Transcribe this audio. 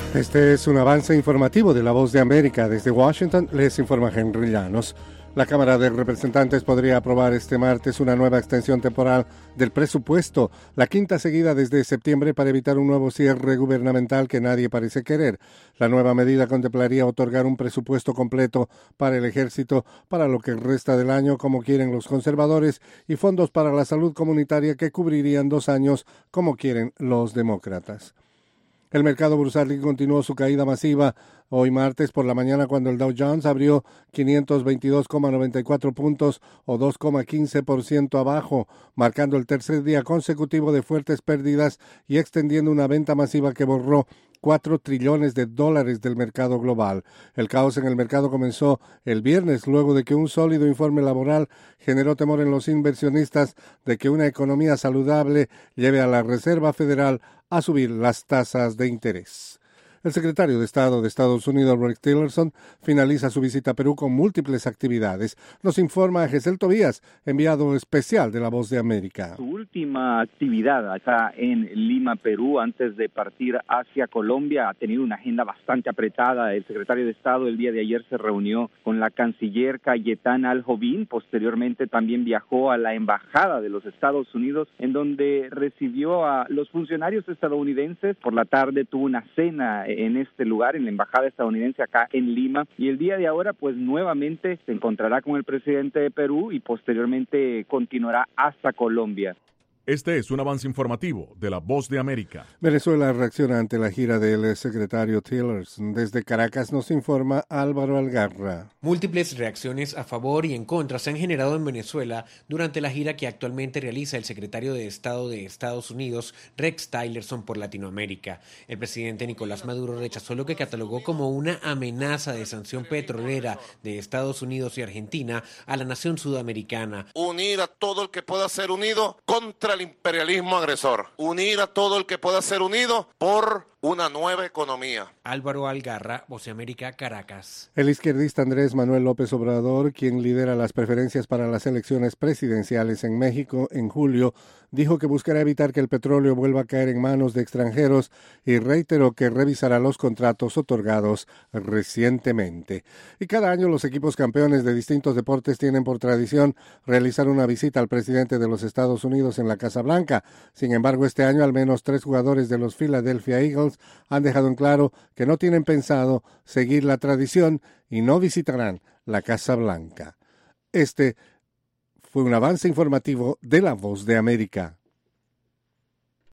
Este es un avance informativo de La Voz de América. Desde Washington les informa Henry Llanos. La Cámara de Representantes podría aprobar este martes una nueva extensión temporal del presupuesto, la quinta seguida desde septiembre para evitar un nuevo cierre gubernamental que nadie parece querer. La nueva medida contemplaría otorgar un presupuesto completo para el ejército para lo que resta del año, como quieren los conservadores, y fondos para la salud comunitaria que cubrirían 2 años, como quieren los demócratas. El mercado bursátil continuó su caída masiva hoy martes por la mañana cuando el Dow Jones abrió 522,94 puntos o 2,15% abajo, marcando el tercer día consecutivo de fuertes pérdidas y extendiendo una venta masiva que borró $4 trillones del mercado global. El caos en el mercado comenzó el viernes luego de que un sólido informe laboral generó temor en los inversionistas de que una economía saludable lleve a la Reserva Federal a subir las tasas de interés. El secretario de Estado de Estados Unidos, Rex Tillerson, finaliza su visita a Perú con múltiples actividades. Nos informa Gesel Tobías, enviado especial de La Voz de América. Su última actividad acá en Lima, Perú, antes de partir hacia Colombia, ha tenido una agenda bastante apretada. El secretario de Estado el día de ayer se reunió con la canciller Cayetana Aljovín. Posteriormente también viajó a la Embajada de los Estados Unidos, en donde recibió a los funcionarios estadounidenses. Por la tarde tuvo una cena en este lugar, en la embajada estadounidense acá en Lima, y el día de ahora pues nuevamente se encontrará con el presidente de Perú y posteriormente continuará hasta Colombia. Este es un avance informativo de La Voz de América. Venezuela reacciona ante la gira del secretario Tillerson. Desde Caracas nos informa Álvaro Algarra. Múltiples reacciones a favor y en contra se han generado en Venezuela durante la gira que actualmente realiza el secretario de Estado de Estados Unidos, Rex Tillerson, por Latinoamérica. El presidente Nicolás Maduro rechazó lo que catalogó como una amenaza de sanción petrolera de Estados Unidos y Argentina a la nación sudamericana. Unir a todo el que pueda ser unido contra el imperialismo agresor. Unir a todo el que pueda ser unido por una nueva economía. Álvaro Algarra, Voz de América, Caracas. El izquierdista Andrés Manuel López Obrador, quien lidera las preferencias para las elecciones presidenciales en México en julio, dijo que buscará evitar que el petróleo vuelva a caer en manos de extranjeros y reiteró que revisará los contratos otorgados recientemente. Y cada año los equipos campeones de distintos deportes tienen por tradición realizar una visita al presidente de los Estados Unidos en la Casa Blanca. Sin embargo, este año al menos 3 jugadores de los Philadelphia Eagles han dejado en claro que no tienen pensado seguir la tradición y no visitarán la Casa Blanca. Este fue un avance informativo de La Voz de América.